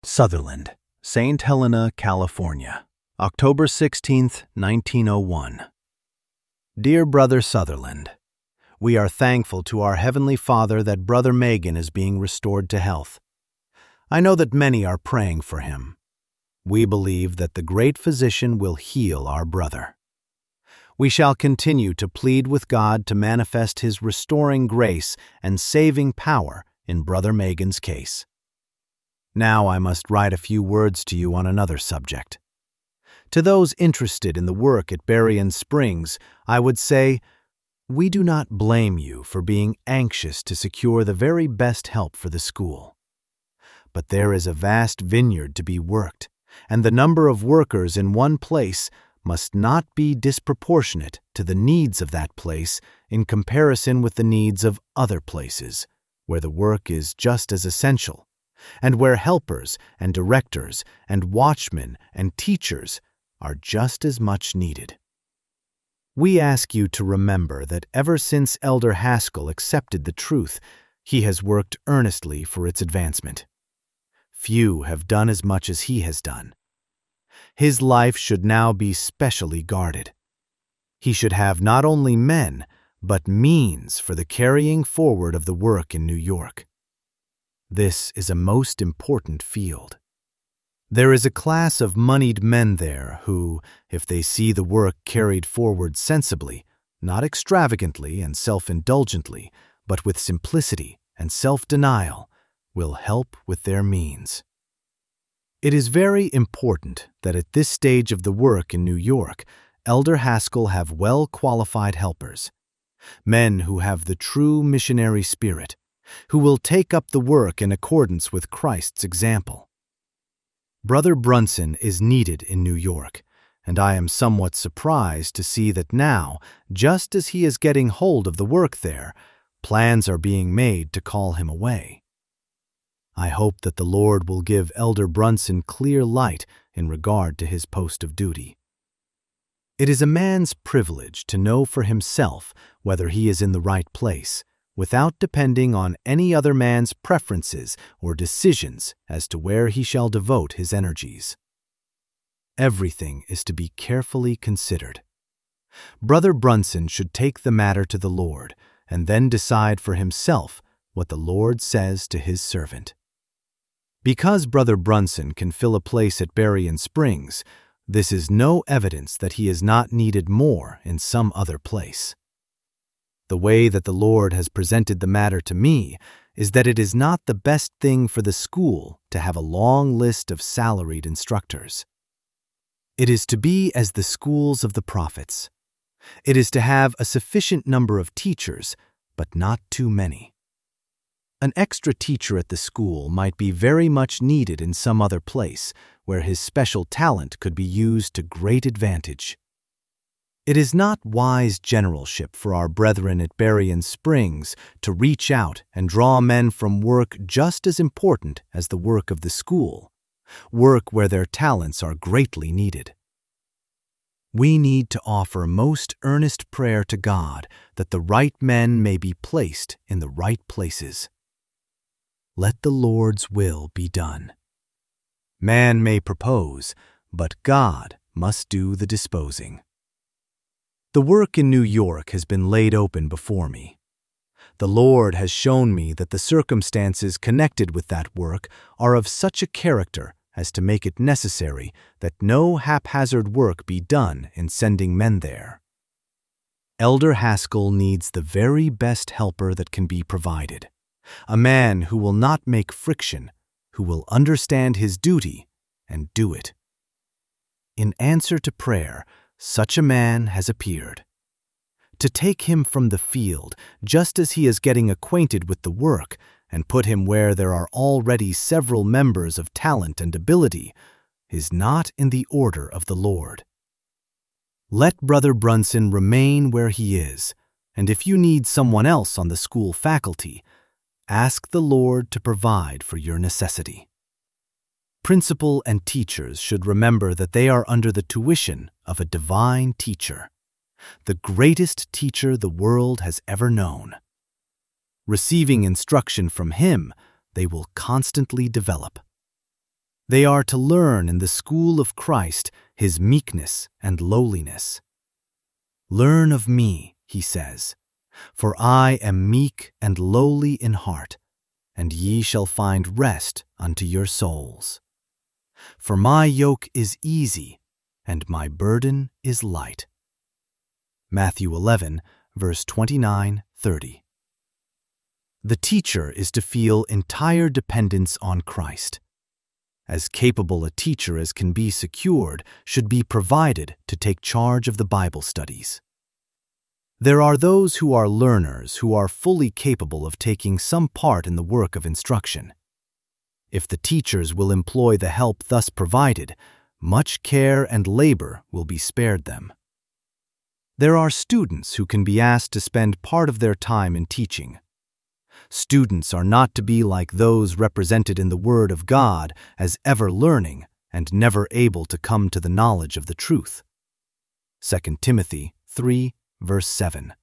Sutherland, St. Helena, California, October 16, 1901. Dear Brother Sutherland, we are thankful to our Heavenly Father that Brother Megan is being restored to health. I know that many are praying for him. We believe that the great physician will heal our brother. We shall continue to plead with God to manifest His restoring grace and saving power in Brother Megan's case. Now I must write a few words to you on another subject. To those interested in the work at Berrien Springs, I would say, we do not blame you for being anxious to secure the very best help for the school. But there is a vast vineyard to be worked, and the number of workers in one place must not be disproportionate to the needs of that place in comparison with the needs of other places, where the work is just as essential, and where helpers and directors and watchmen and teachers are just as much needed. We ask you to remember that ever since Elder Haskell accepted the truth, he has worked earnestly for its advancement. Few have done as much as he has done. His life should now be specially guarded. He should have not only men, but means for the carrying forward of the work in New York. This is a most important field. There is a class of moneyed men there who, if they see the work carried forward sensibly, not extravagantly and self-indulgently, but with simplicity and self-denial, will help with their means. It is very important that at this stage of the work in New York, Elder Haskell have well-qualified helpers, men who have the true missionary spirit, who will take up the work in accordance with Christ's example. Brother Brunson is needed in New York, and I am somewhat surprised to see that now, just as he is getting hold of the work there, plans are being made to call him away. I hope that the Lord will give Elder Brunson clear light in regard to his post of duty. It is a man's privilege to know for himself whether he is in the right place, without depending on any other man's preferences or decisions as to where he shall devote his energies. Everything is to be carefully considered. Brother Brunson should take the matter to the Lord and then decide for himself what the Lord says to his servant. Because Brother Brunson can fill a place at Berrien Springs, this is no evidence that he is not needed more in some other place. The way that the Lord has presented the matter to me is that it is not the best thing for the school to have a long list of salaried instructors. It is to be as the schools of the prophets. It is to have a sufficient number of teachers, but not too many. An extra teacher at the school might be very much needed in some other place where his special talent could be used to great advantage. It is not wise generalship for our brethren at Berrien Springs to reach out and draw men from work just as important as the work of the school, work where their talents are greatly needed. We need to offer most earnest prayer to God that the right men may be placed in the right places. Let the Lord's will be done. Man may propose, but God must do the disposing. The work in New York has been laid open before me. The Lord has shown me that the circumstances connected with that work are of such a character as to make it necessary that no haphazard work be done in sending men there. Elder Haskell needs the very best helper that can be provided, a man who will not make friction, who will understand his duty and do it. In answer to prayer, such a man has appeared. To take him from the field, just as he is getting acquainted with the work, and put him where there are already several members of talent and ability, is not in the order of the Lord. Let Brother Brunson remain where he is, and if you need someone else on the school faculty, ask the Lord to provide for your necessity. Principal and teachers should remember that they are under the tuition of a divine teacher, the greatest teacher the world has ever known. Receiving instruction from him, they will constantly develop. They are to learn in the school of Christ his meekness and lowliness. "Learn of me," he says, "for I am meek and lowly in heart, and ye shall find rest unto your souls. For my yoke is easy, and my burden is light." Matthew 11, verse 29-30. The teacher is to feel entire dependence on Christ. As capable a teacher as can be secured should be provided to take charge of the Bible studies. There are those who are learners who are fully capable of taking some part in the work of instruction. If the teachers will employ the help thus provided, much care and labor will be spared them. There are students who can be asked to spend part of their time in teaching. Students are not to be like those represented in the Word of God as ever learning and never able to come to the knowledge of the truth. 2 Timothy 3, verse 7.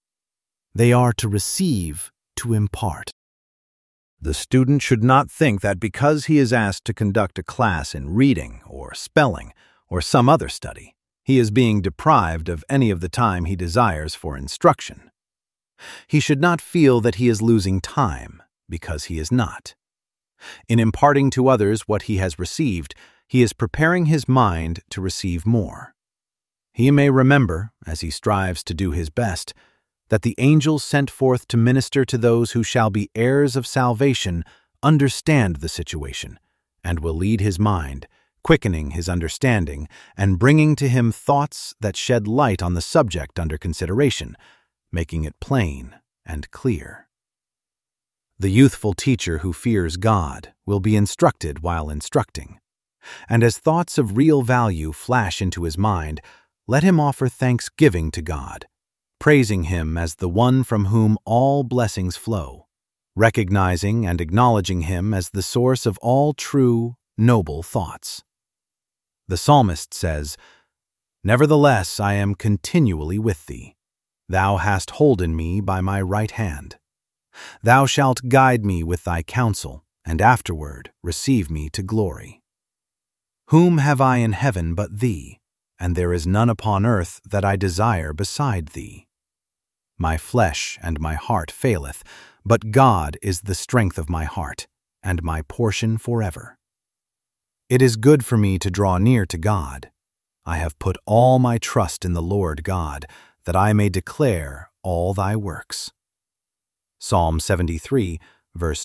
They are to receive, to impart. The student should not think that because he is asked to conduct a class in reading or spelling or some other study, he is being deprived of any of the time he desires for instruction. He should not feel that he is losing time, because he is not. In imparting to others what he has received, he is preparing his mind to receive more. He may remember, as he strives to do his best, that the angels sent forth to minister to those who shall be heirs of salvation understand the situation, and will lead his mind, quickening his understanding, and bringing to him thoughts that shed light on the subject under consideration, making it plain and clear. The youthful teacher who fears God will be instructed while instructing, and as thoughts of real value flash into his mind, let him offer thanksgiving to God, praising Him as the one from whom all blessings flow, recognizing and acknowledging Him as the source of all true, noble thoughts. The psalmist says, "Nevertheless I am continually with Thee. Thou hast holden me by my right hand. Thou shalt guide me with Thy counsel, and afterward receive me to glory. Whom have I in heaven but Thee? And there is none upon earth that I desire beside Thee. My flesh and my heart faileth, but God is the strength of my heart, and my portion forever. It is good for me to draw near to God. I have put all my trust in the Lord God, that I may declare all Thy works." Psalm 73, verse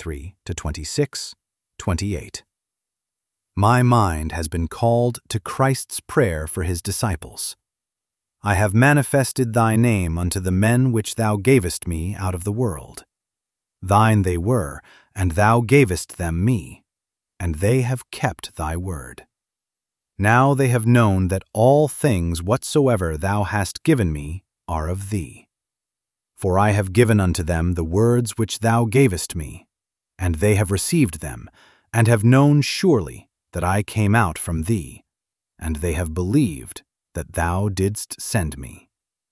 23-26, 28. My mind has been called to Christ's prayer for His disciples. I have manifested Thy name unto the men which Thou gavest me out of the world. Thine they were, and Thou gavest them me, and they have kept Thy word. Now they have known that all things whatsoever Thou hast given me are of Thee. For I have given unto them the words which Thou gavest me, and they have received them, and have known surely that I came out from Thee, and they have believed that Thou didst send me.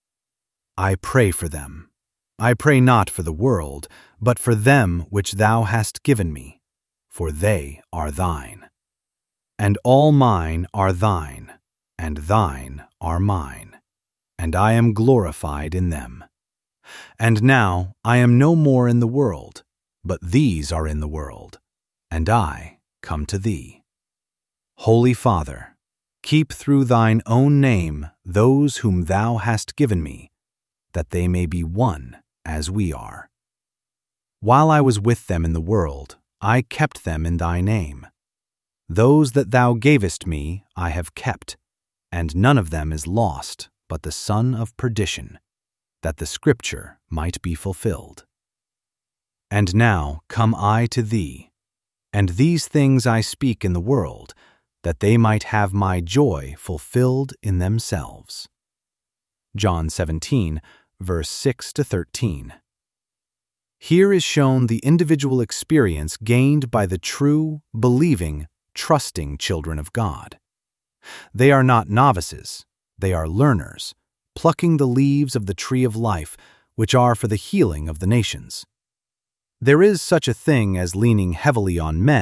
I pray for them. I pray not for the world, but for them which Thou hast given me, for they are Thine. And all mine are Thine, and Thine are mine, and I am glorified in them. And now I am no more in the world, but these are in the world, and I come to Thee. Holy Father, keep through Thine own name those whom Thou hast given me, that they may be one as we are. While I was with them in the world, I kept them in Thy name. Those that Thou gavest me I have kept, and none of them is lost but the son of perdition, that the Scripture might be fulfilled. And now come I to Thee, and these things I speak in the world, that they might have my joy fulfilled in themselves. John 17, verse 6-13. Here is shown the individual experience gained by the true, believing, trusting children of God. They are not novices, they are learners, plucking the leaves of the tree of life, which are for the healing of the nations. There is such a thing as leaning heavily on men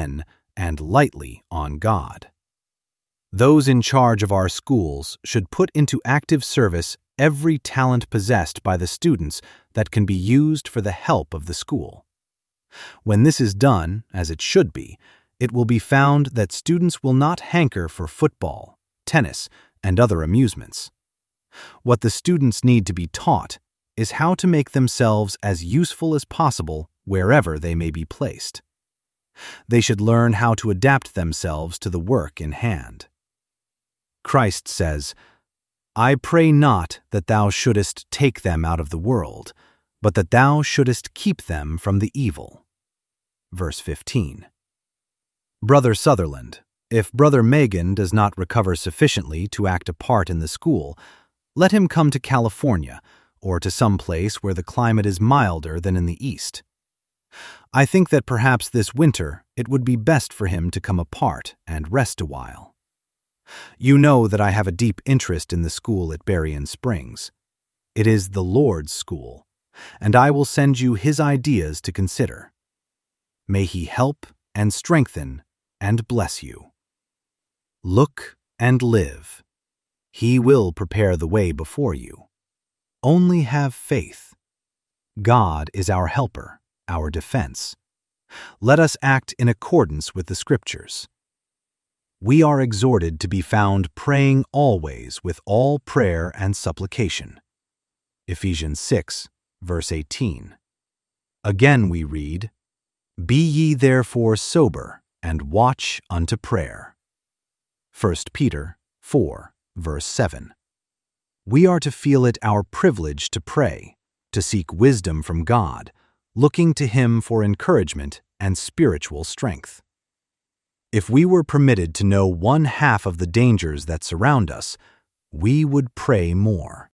and lightly on God. Those in charge of our schools should put into active service every talent possessed by the students that can be used for the help of the school. When this is done, as it should be, it will be found that students will not hanker for football, tennis, and other amusements. What the students need to be taught is how to make themselves as useful as possible wherever they may be placed. They should learn how to adapt themselves to the work in hand. Christ says, "I pray not that thou shouldest take them out of the world, but that thou shouldest keep them from the evil." Verse 15. Brother Sutherland, if Brother Megan does not recover sufficiently to act a part in the school, let him come to California or to some place where the climate is milder than in the East. I think that perhaps this winter it would be best for him to come apart and rest a while. You know that I have a deep interest in the school at Berrien Springs. It is the Lord's school, and I will send you his ideas to consider. May he help and strengthen and bless you. Look and live. He will prepare the way before you. Only have faith. God is our helper, our defense. Let us act in accordance with the Scriptures. We are exhorted to be found praying always with all prayer and supplication. Ephesians 6, verse 18. Again we read, "Be ye therefore sober, and watch unto prayer." 1 Peter 4, verse 7. We are to feel it our privilege to pray, to seek wisdom from God, looking to Him for encouragement and spiritual strength. If we were permitted to know one half of the dangers that surround us, we would pray more.